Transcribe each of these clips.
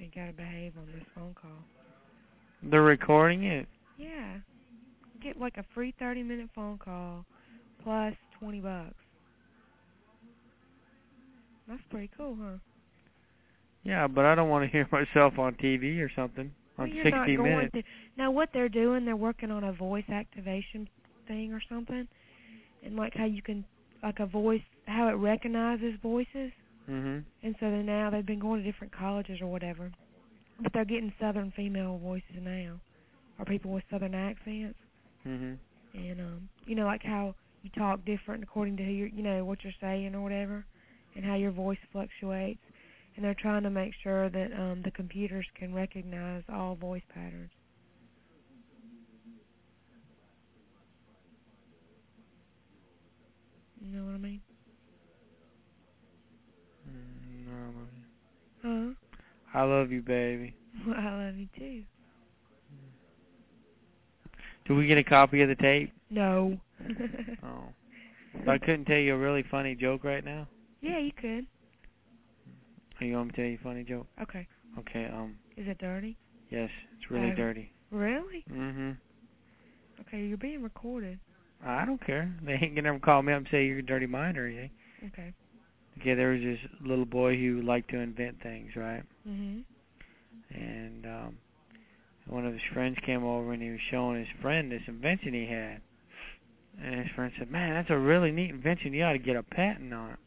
You gotta behave on this phone call. They're recording it? Yeah. Get like a free 30-minute phone call plus $20. That's pretty cool, huh? Yeah, but I don't want to hear myself on TV or something on 60 Minutes. Now, what they're doing, they're working on a voice activation thing or something. And like how you can, like a voice, how it recognizes voices. Mhm. And so now they've been going to different colleges or whatever. But they're getting southern female voices now. Or people with southern accents. Mhm. And, like how you talk different according to who you're, what you're saying or whatever. And how your voice fluctuates. And they're trying to make sure that the computers can recognize all voice patterns. You know what I mean? No. Huh? I love you, baby. Well, I love you too. Do we get a copy of the tape? No. Oh. So I couldn't tell you a really funny joke right now? Yeah, you could. Are you want me to tell you a funny joke? Okay. Okay, Is it dirty? Yes, it's really dirty. Really? Mhm. Okay, you're being recorded. I don't care. They ain't gonna ever call me up and say you're a dirty mind or anything. Okay. Okay, there was this little boy who liked to invent things, right? Mhm. And one of his friends came over and he was showing his friend this invention he had. And his friend said, "Man, that's a really neat invention. You ought to get a patent on it."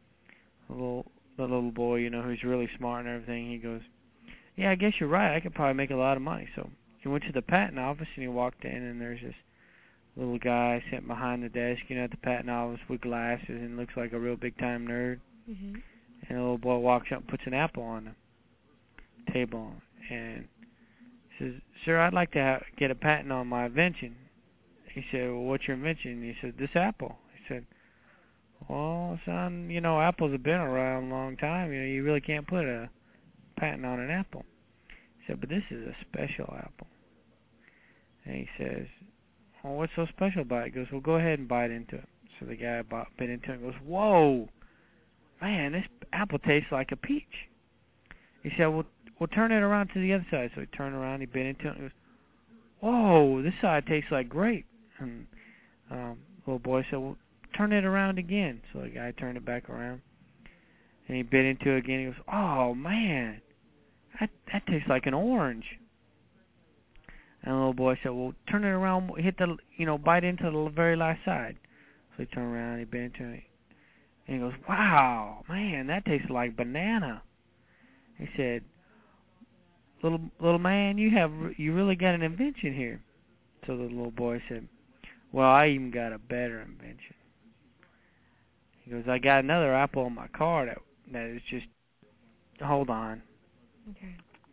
The little boy, who's really smart and everything, he goes, "Yeah, I guess you're right. I could probably make a lot of money." So he went to the patent office and he walked in, and there's this little guy sitting behind the desk, at the patent office with glasses and looks like a real big-time nerd. Mhm. And the little boy walks up and puts an apple on the table and says, "Sir, I'd like to get a patent on my invention." He said, "Well, what's your invention?" He said, "This apple." He said, "Well, son, apples have been around a long time. You really can't put a patent on an apple." He said, "But this is a special apple." And he says, "Well, what's so special about it?" He goes, "Well, go ahead and bite into it." So the guy bit into it and goes, "Whoa, man, this apple tastes like a peach." He said, "Well, turn it around to the other side." So he turned around, he bit into it, and goes, "Whoa, this side tastes like grape." And the little boy said, "Well, turn it around again." So the guy turned it back around, and he bit into it again. He goes, "Oh, man, that tastes like an orange." And the little boy said, "Well, turn it around, hit bite into the very last side." So he turned around, he bit into it, and he goes, "Wow, man, that tastes like banana." He said, Little man, you really got an invention here." So the little boy said, "Well, I even got a better invention." He goes, "I got another apple on my car that is just." Hold on. Okay.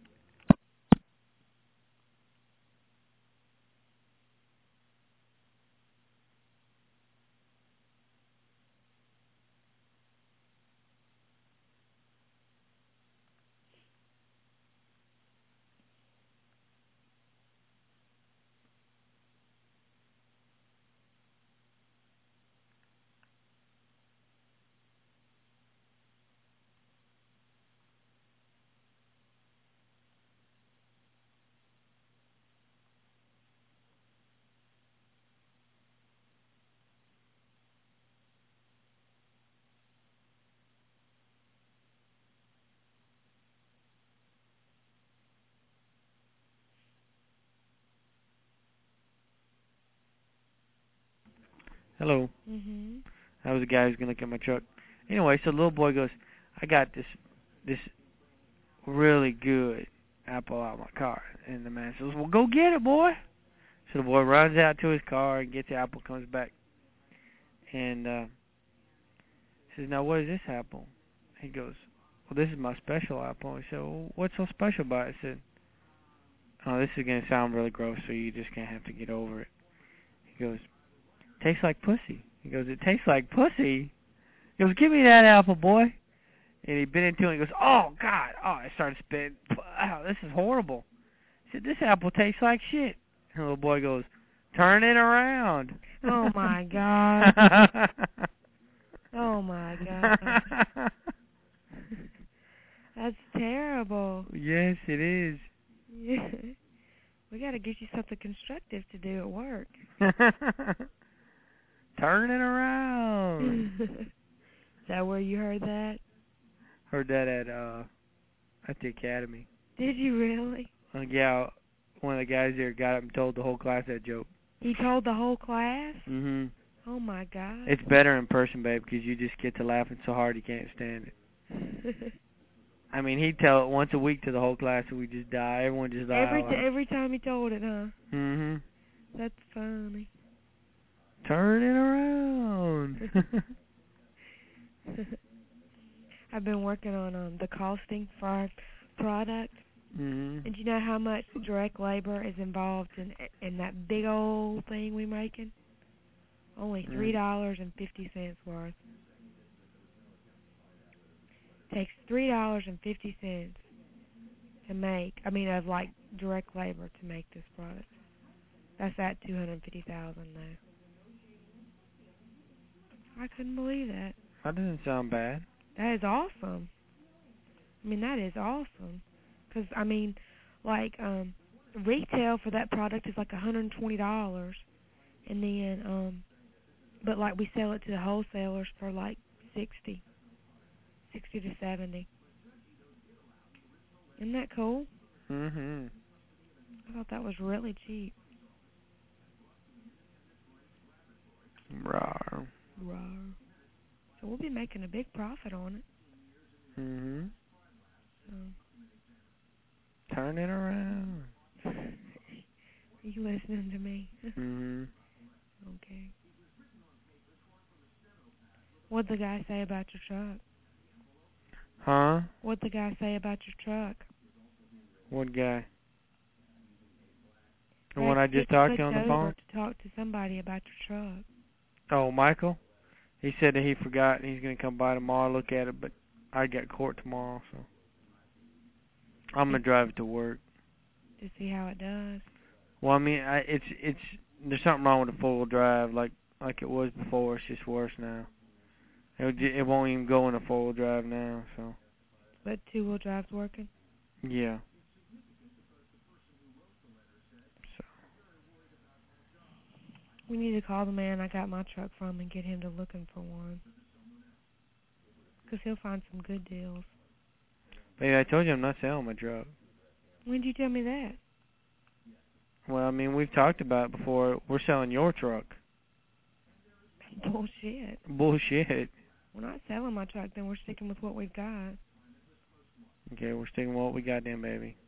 Hello. Mhm. That was the guy who's gonna look at my truck. Anyway, so the little boy goes, "I got this really good apple out of my car." And the man says, "Well, go get it, boy." So the boy runs out to his car and gets the apple, comes back, and says, "Now, what is this apple?" He goes, "Well, this is my special apple." He said, "Well, what's so special about it?" I said, "Oh, this is going to sound really gross, so you're just going to have to get over it." He goes, "Tastes like pussy." He goes, "It tastes like pussy?" He goes, "Give me that apple, boy." And he bit into it and he goes, "Oh, God." Oh, I started spitting. "Wow, this is horrible." He said, "This apple tastes like shit." And the little boy goes, "Turn it around." Oh my God. Oh my God. That's terrible. Yes, it is. Yeah. We got to get you something constructive to do at work. Turn it around. Is that where you heard that? Heard that at the academy. Did you really? Yeah, one of the guys there got up and told the whole class that joke. He told the whole class? Mhm. Oh my God. It's better in person, babe, because you just get to laughing so hard you can't stand it. I mean, he'd tell it once a week to the whole class, and we just die. Everyone just die. Every time he told it, huh? Mhm. That's funny. Turn it around. I've been working on the costing for our product. Mhm. And do you know how much direct labor is involved in that big old thing we making? Only $3.50 worth. Takes $3.50 to make. I mean, of like direct labor to make this product. That's at $250,000 though. I couldn't believe that. That doesn't sound bad. That is awesome. I mean, that is awesome. 'Cause I mean, like retail for that product is like $120, and then but like we sell it to the wholesalers for like 60 to 70. Isn't that cool? Mhm. I thought that was really cheap. Rawr. Rawr. So we'll be making a big profit on it. Mhm. So. Turn it around. Are you listening to me? Mhm. Okay. What'd the guy say about your truck? Huh? What'd the guy say about your truck? What guy? The Brad one I just talked to on the phone? to talk to somebody about your truck. Oh, Michael? He said that he forgot and he's going to come by tomorrow, look at it, but I got court tomorrow, so I'm going to drive it to work. To see how it does. Well, I mean, it's there's something wrong with the four-wheel drive, like it was before. It's just worse now. It won't even go in a four-wheel drive now, so. But two-wheel drive's working? Yeah. So. We need to call the man I got my truck from and get him to looking for one. 'Cause he'll find some good deals. Baby, I told you I'm not selling my truck. When did you tell me that? Well, I mean, we've talked about it before. We're selling your truck. Bullshit. Bullshit. We're not selling my truck, then we're sticking with what we've got. Okay, we're sticking with what we got then, baby.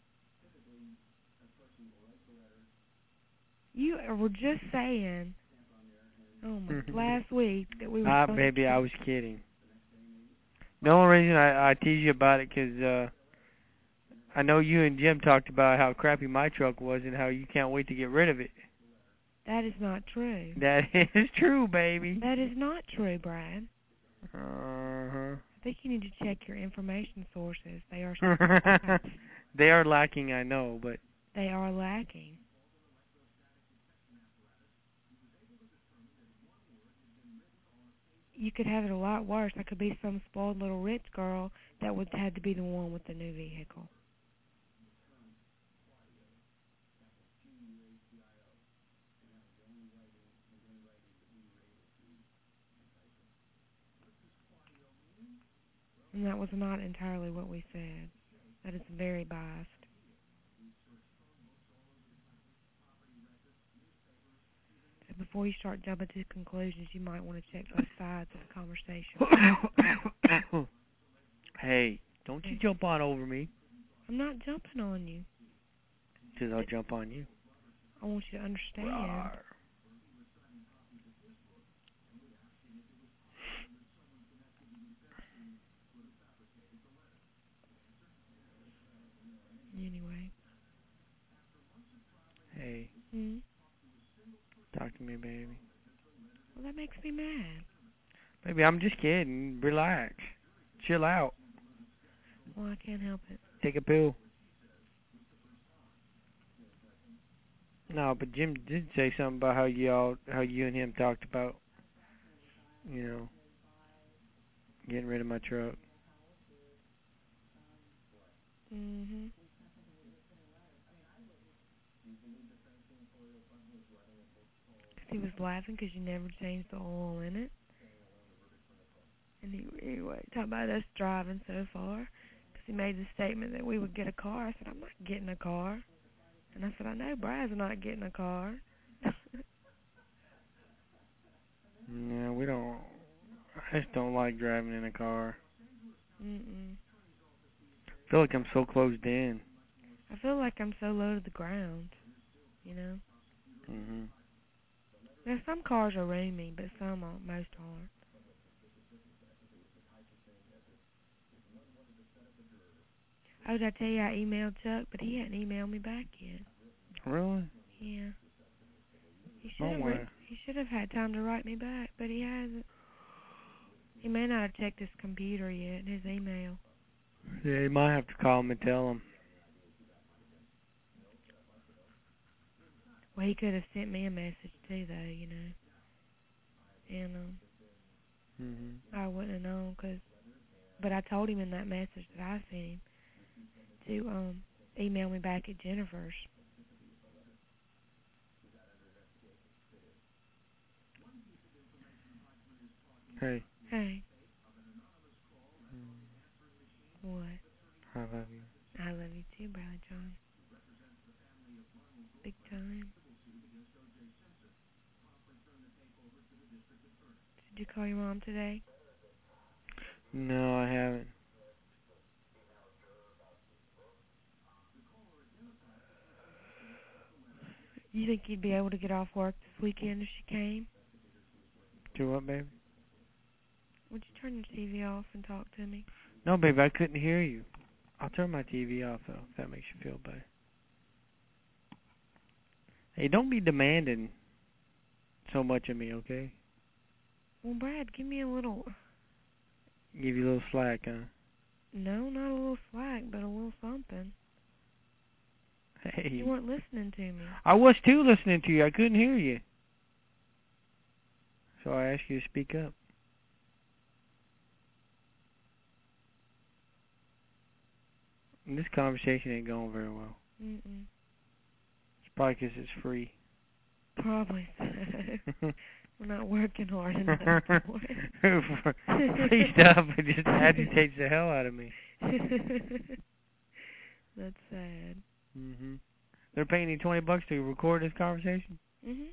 You were just saying, last week that we were Baby, I was kidding. The only reason I tease you about it because I know you and Jim talked about how crappy my truck was and how you can't wait to get rid of it. That is not true. That is true, baby. That is not true, Brad. Uh-huh. I think you need to check your information sources. They are They are lacking, I know, but they are lacking. You could have it a lot worse. I could be some spoiled little rich girl that would had to be the one with the new vehicle. And that was not entirely what we said. That is very biased. So before you start jumping to conclusions, you might want to check both sides of the conversation. Hey, don't you jump on over me. I'm not jumping on you. Because I'll jump on you. I want you to understand. Rawr. Anyway. Hey. Talk to me, baby. Well, that makes me mad. Baby, I'm just kidding. Relax. Chill out. Well, I can't help it. Take a pill. No, but Jim did say something about how you and him talked about, getting rid of my truck. Mhm. Cause he was laughing because you never changed the oil in it. And anyway, talking about us driving so far. Cause he made the statement that we would get a car. I said, I'm not getting a car. And I said, I know Brad's not getting a car. Yeah, we don't. I just don't like driving in a car. Mm-mm. I feel like I'm so closed in. I feel like I'm so low to the ground, you know. Mhm. Now some cars are roomy, but some aren't. Most aren't. Oh, did I tell you I emailed Chuck, but he hadn't emailed me back yet. Really? Yeah. He should Oh have. my. He should have had time to write me back, but he hasn't. He may not have checked his computer yet, his email. Yeah, you might have to call him and tell him. Well, he could have sent me a message too, though, you know. And Mhm. I wouldn't have known, but I told him in that message that I sent him to email me back at Jennifer's. Hey. Hey, Mm, what? I love you. I love you too, Bradley John. Big time. Did you call your mom today? No, I haven't. You think you'd be able to get off work this weekend if she came? Do what, baby? Would you turn your TV off and talk to me? No, baby, I couldn't hear you. I'll turn my TV off, though, if that makes you feel better. Hey, don't be demanding so much of me, okay? Well, Brad, give me a little... Give you a little slack, huh? No, not a little slack, but a little something. Hey. You weren't listening to me. I was, too, listening to you. I couldn't hear you. So I asked you to speak up. And this conversation ain't going very well. Mm-mm. It's probably 'cause it's free. Probably so. We're not working hard enough for it. Free stuff, it just agitates the hell out of me. That's sad. They're paying you $20 to record this conversation? Mhm.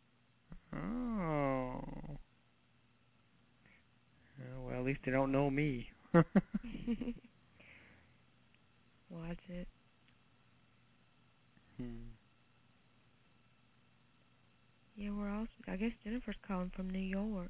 Oh. Well, at least they don't know me. Watch it. Yeah, we're also... I guess Jennifer's calling from New York.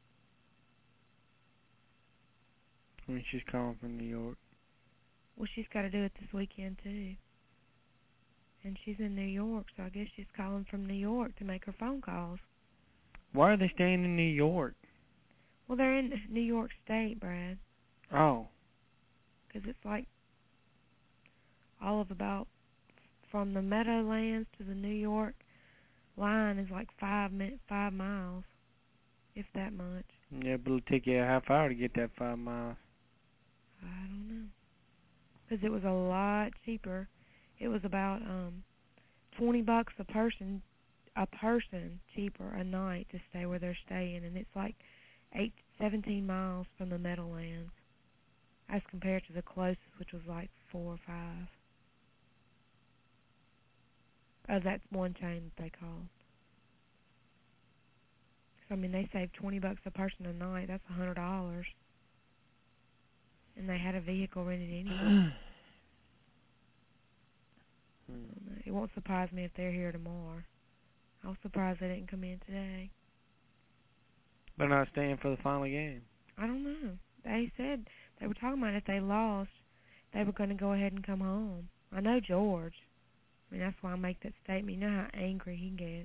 I mean, she's calling from New York. Well, she's got to do it this weekend, too. And she's in New York, so I guess she's calling from New York to make her phone calls. Why are they staying in New York? Well, they're in New York State, Brad. Oh. Because it's like all of about... From the Meadowlands to the New York line is like 5 miles, if that much. Yeah, but it'll take you a half hour to get that 5 miles. I don't know. Because it was a lot cheaper. It was about $20 a person cheaper a night to stay where they're staying, and it's like 17 miles from the Meadowlands as compared to the closest, which was like 4 or 5. Oh, that's one chain that they called. So, I mean, they saved $20 a person a night. That's $100. And they had a vehicle rented anyway. It won't surprise me if they're here tomorrow. I was surprised they didn't come in today. They're not staying for the final game. I don't know. They said they were talking about if they lost, they were going to go ahead and come home. I know George. I mean, that's why I make that statement. You know how angry he gets.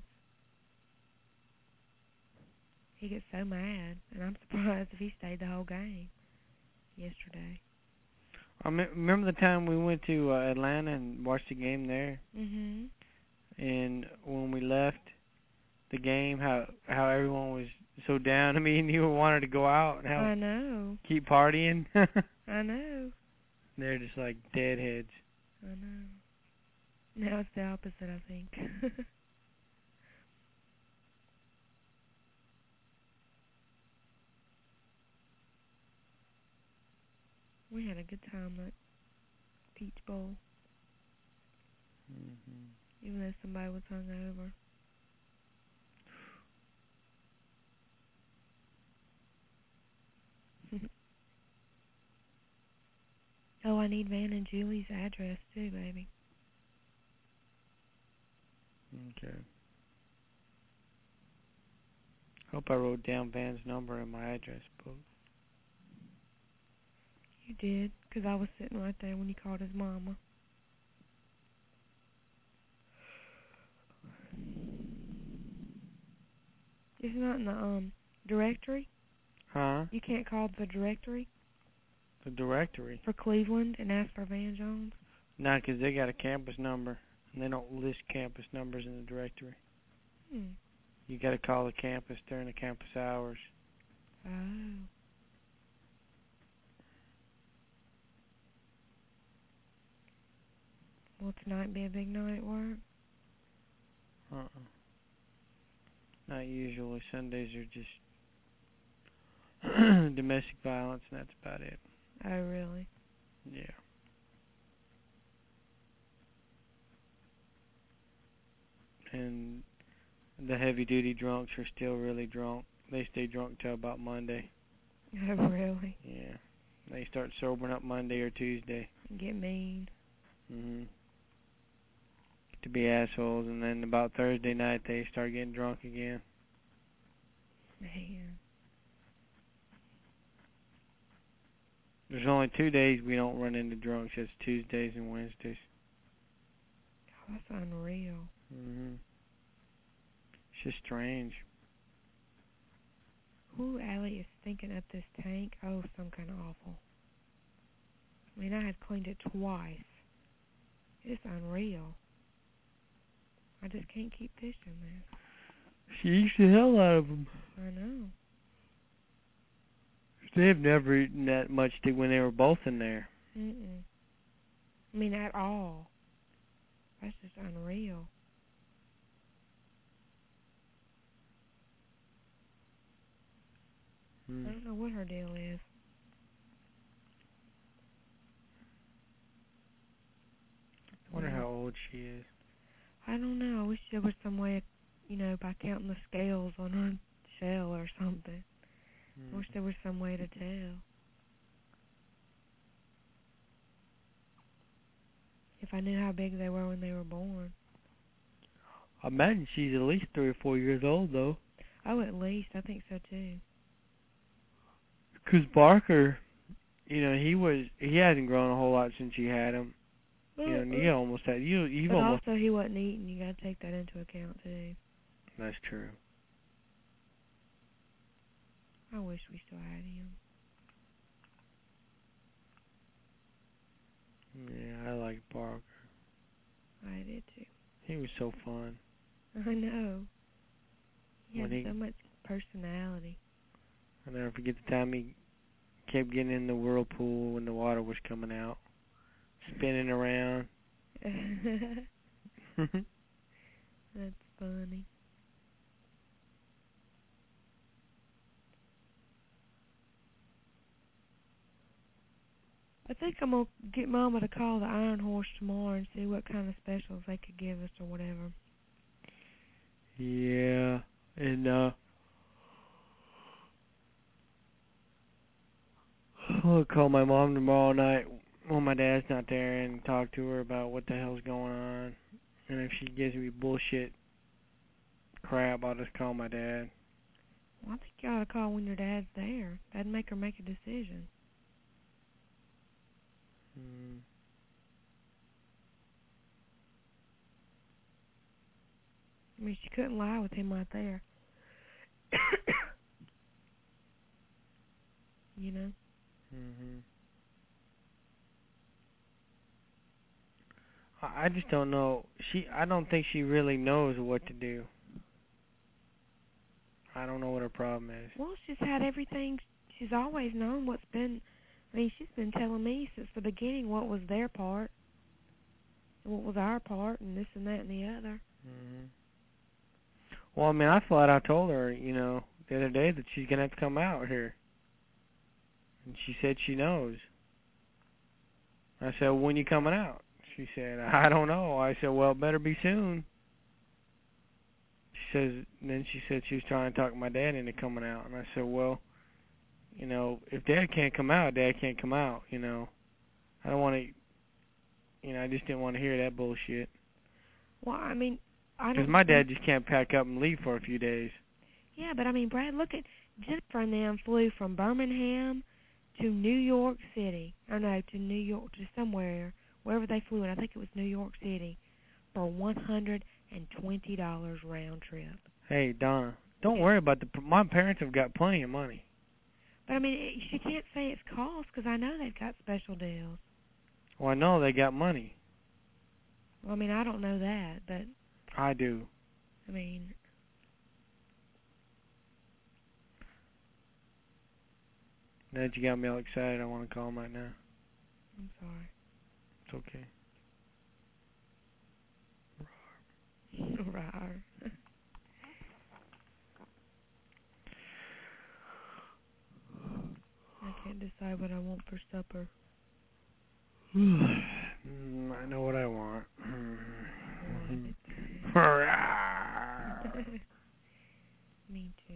He gets so mad, and I'm surprised if he stayed the whole game yesterday. I remember the time we went to Atlanta and watched the game there? Mhm. And when we left the game, how everyone was so down. I mean, you wanted to go out and I know. keep partying. I know. They're just like deadheads. I know. Now it's the opposite, I think. We had a good time at Peach Bowl, even though somebody was hungover. Oh, I need Van and Julie's address too, baby. Okay. Hope I wrote down Van's number in my address book. You did, 'cause I was sitting right there when you called his mama. It's not in the directory? Huh? You can't call the directory? The directory? For Cleveland and ask for Van Jones? Nah, 'cause they got a campus number, and they don't list campus numbers in the directory. You gotta call the campus during the campus hours. Oh. Will tonight be a big night at work? Not usually. Sundays are just domestic violence, and that's about it. Oh, really? Yeah. And the heavy-duty drunks are still really drunk. They stay drunk till about Monday. Oh, really? Yeah. They start sobering up Monday or Tuesday. Get mean. To be assholes, and then about Thursday night they start getting drunk again. Man. There's only 2 days we don't run into drunks. It's Tuesdays and Wednesdays. Oh, that's unreal. It's just strange. Who, Allie, is thinking up this tank? Oh, some kind of awful. I mean, I had cleaned it twice. It's unreal. I just can't keep fishing there. She eats the hell out of them. I know. They've never eaten that much when they were both in there. I mean, at all. That's just unreal. I don't know what her deal is. I wonder how old she is. I don't know. I wish there was some way, by counting the scales on her shell or something. I wish there was some way to tell. If I knew how big they were when they were born. I imagine she's at least 3 or 4 years old, though. Oh, at least. I think so, too. 'Cause Barker, he hasn't grown a whole lot since you had him. You almost had, you've but almost... also, he wasn't eating. You got to take that into account, too. That's true. I wish we still had him. Yeah, I like Barker. I did, too. He was so fun. I know. He had so much personality. I'll never forget the time he kept getting in the whirlpool when the water was coming out. Spinning around. That's funny. I think I'm going to get Mama to call the Iron Horse tomorrow and see what kind of specials they could give us or whatever. Yeah, and I'll call my mom tomorrow night when my dad's not there and talk to her about what the hell's going on. And if she gives me bullshit crap, I'll just call my dad. Well, I think you ought to call when your dad's there. That'd make her make a decision. I mean, she couldn't lie with him right there. You know? I just don't know. I don't think she really knows what to do. I don't know what her problem is. Well, she's had everything. She's always known what's been I mean, she's been telling me since the beginning what was their part and what was our part and this and that and the other. Mhm. Well, I mean, I flat out told her, the other day that she's gonna have to come out here, and she said she knows. I said, when you coming out? She said, I don't know. I said, well, it better be soon. Then she said she was trying to talk my dad into coming out, and I said, well, if Dad can't come out, Dad can't come out. I don't want to, I just didn't want to hear that bullshit. Well, I mean, I don't. Because my dad just can't pack up and leave for a few days. Yeah, but I mean, Brad, look at Jennifer and them flew from Birmingham to New York City. Or no, to New York, to somewhere, wherever they flew in. I think it was New York City for $120 round trip. Hey, Donna, don't worry about my parents have got plenty of money. But I mean, she can't say it's cost because I know they've got special deals. Well, I know they got money. Well, I mean, I don't know that, but I do. I mean, Now that you got me all excited, I want to call him right now. I'm sorry. It's okay. Rawr. I can't decide what I want for supper. I know what I want. Me too.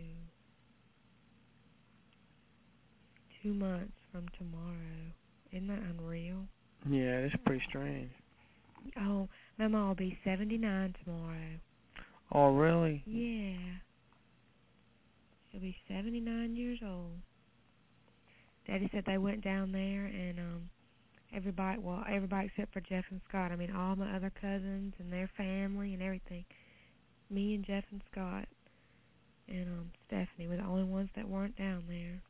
2 months from tomorrow. Isn't that unreal? Yeah, it's pretty strange. Oh, my mom will be 79 tomorrow. Oh, really? Yeah. She'll be 79 years old. Daddy said they went down there and everybody except for Jeff and Scott. I mean, all my other cousins and their family and everything. Me and Jeff and Scott and Stephanie were the only ones that weren't down there.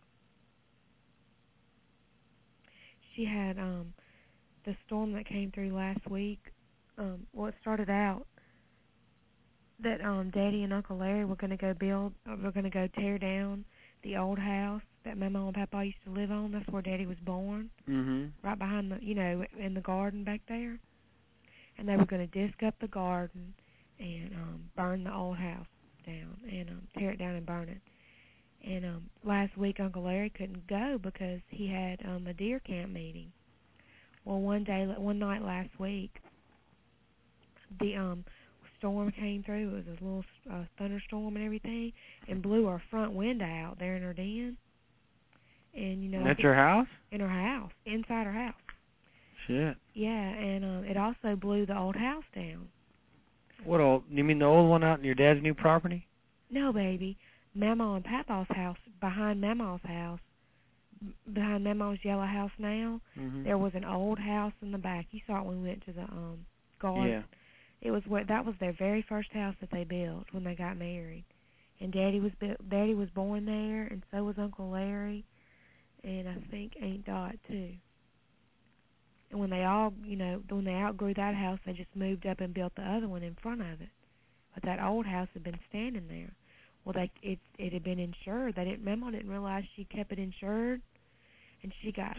She had the storm that came through last week. It started out that Daddy and Uncle Larry were going to go tear down the old house that my mom and Papa used to live on. That's where Daddy was born. Right behind in the garden back there. And they were going to disc up the garden and burn the old house down and tear it down and burn it. And last week Uncle Larry couldn't go because he had a deer camp meeting. Well, one night last week, the storm came through. It was a little thunderstorm and everything, and blew our front window out there in her den. And At your house? In her house, inside her house. Shit. Yeah, and it also blew the old house down. What old? You mean the old one out in your dad's new property? No, baby. Mama and Papa's house, behind Mama's house, behind Mama's yellow house now, there was an old house in the back. You saw it when we went to the garden. Yeah. That was their very first house that they built when they got married. And Daddy was born there, and so was Uncle Larry, and I think Aunt Dot too. And when they outgrew that house, they just moved up and built the other one in front of it. But that old house had been standing there. Well, it had been insured. Mama didn't realize she kept it insured, and she got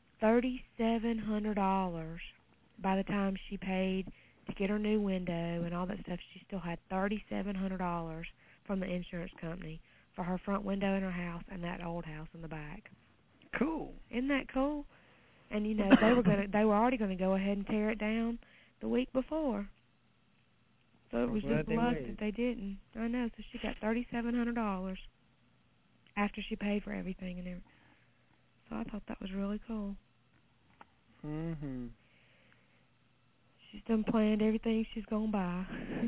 $3,700 by the time she paid to get her new window and all that stuff. She still had $3,700 from the insurance company for her front window in her house and that old house in the back. Cool. Isn't that cool? And they were already gonna go ahead and tear it down the week before. So it was just luck that they didn't. I know. So she got $3,700 after she paid for everything and everything. So I thought that was really cool. She's done planned everything she's gonna buy.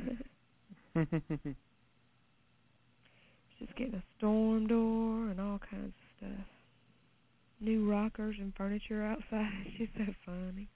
She's getting a storm door and all kinds of stuff. New rockers and furniture outside. She's so funny.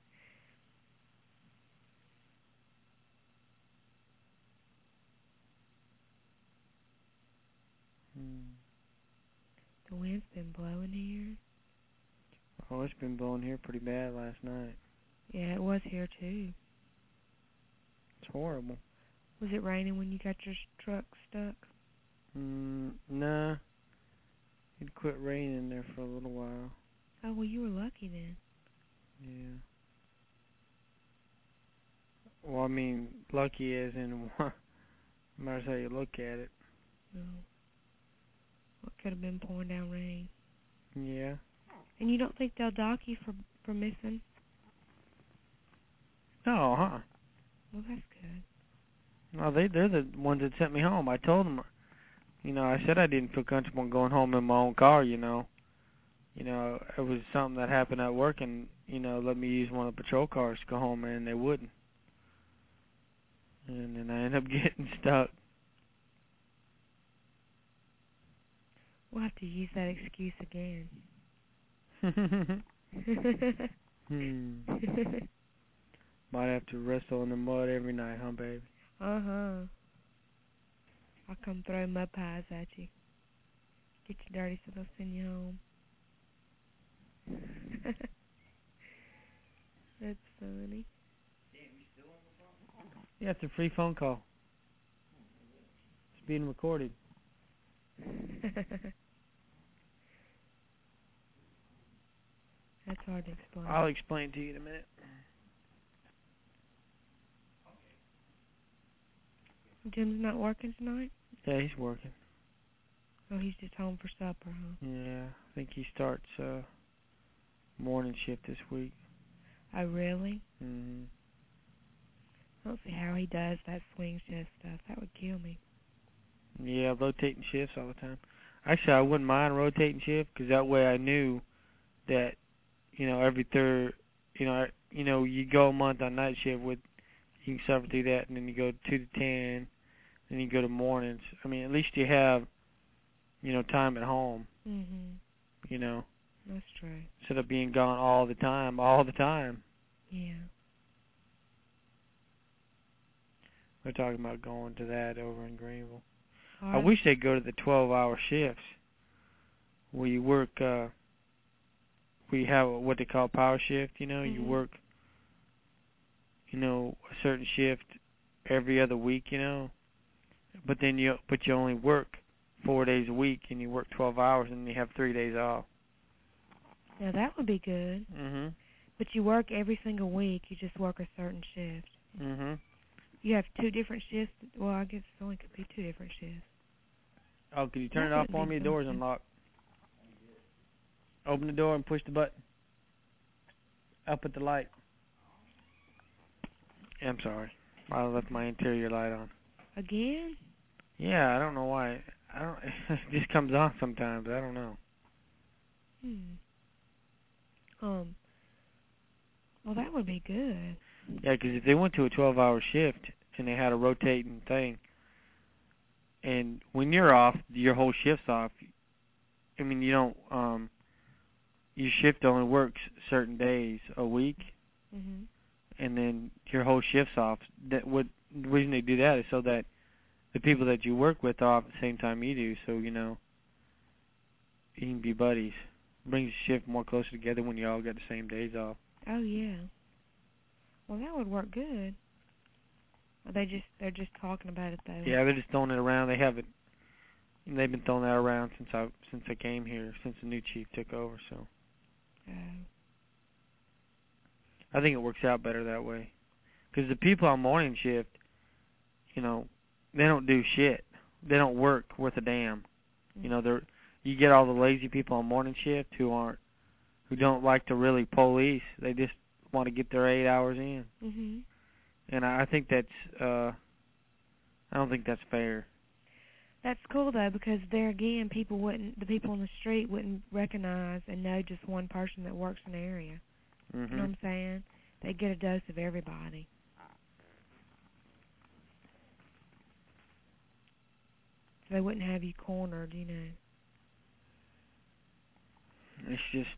The wind's been blowing here. Oh, it's been blowing here pretty bad last night. Yeah, it was here too. It's horrible. Was it raining when you got your truck stuck? Nah. It quit raining there for a little while. Oh, well, you were lucky then. Yeah. Well, I mean, lucky as in no matter how you look at it. No. What could have been pouring down rain. Yeah. And you don't think they'll dock you for missing? No, huh? Well, that's good. No, they're the ones that sent me home. I told them, I said I didn't feel comfortable going home in my own car, it was something that happened at work and, let me use one of the patrol cars to go home and they wouldn't. And then I ended up getting stuck. We'll have to use that excuse again. Might have to wrestle in the mud every night, huh, baby? Uh-huh. I'll come throw mud pies at you. Get you dirty so they'll send you home. That's funny. Yeah, it's a free phone call. It's being recorded. That's hard to explain. I'll explain to you in a minute. Jim's not working tonight? Yeah, he's working. Oh, he's just home for supper, huh? Yeah, I think he starts morning shift this week. Oh, really? Mhm. I don't see how he does that swing shift stuff. That would kill me. Yeah, rotating shifts all the time. Actually, I wouldn't mind rotating shift because that way I knew that, every third, you go a month on night shift with, you can suffer through that, and then you go 2 to 10, then you go to mornings. I mean, at least you have, time at home. Mhm. That's true. Instead of being gone all the time. Yeah. We're talking about going to that over in Greenville. All I right. wish they'd go to the 12-hour shifts where you work, we have what they call power shift, you work, a certain shift every other week, but then you only work 4 days a week and you work 12 hours and you have 3 days off. Now, that would be good. Mhm. But you work every single week. You just work a certain shift. Mhm. You have 2 different shifts. Well, I guess it only could be 2 different shifts. Oh, could you turn That it off wouldn't for be me? The so door's bad. unlocked. Open the door and push the button. Up at the light. I'm sorry. I left my interior light on. Again? Yeah, I don't know why. It just comes on sometimes. I don't know. Well, that would be good. Yeah, because if they went to a 12-hour shift and they had a rotating thing, and when you're off, your whole shift's off. I mean, you don't. Your shift only works certain days a week, Mhm. and then your whole shift's off. The reason they do that is so that the people that you work with are off at the same time you do, so you can be buddies. Brings the shift more closer together when you all get the same days off. Oh, yeah. Well, that would work good. They're just talking about it though. Yeah, they're just throwing it around. They've been throwing that around since I came here, since the new chief took over. So I think it works out better that way. Because the people on morning shift, they don't do shit. They don't work worth a damn. You get all the lazy people on morning shift who don't like to really police. They just want to get their 8 hours in. Mhm. And I think that's I don't think that's fair. That's cool though, because there again, the people on the street wouldn't recognize and know just one person that works in the area. Mhm. You know what I'm saying? They get a dose of everybody. So they wouldn't have you cornered, It's just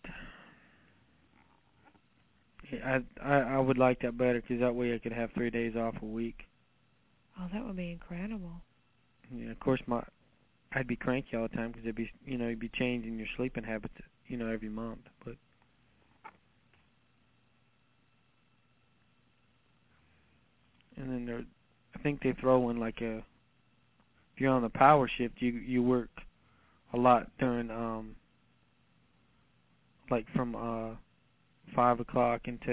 I would like that better because that way I could have 3 days off a week. Oh, that would be incredible. Yeah, of course I'd be cranky all the time because you'd be changing your sleeping habits, every month. But and then I think they throw in like if you're on the power shift, you work a lot during like from 5 o'clock until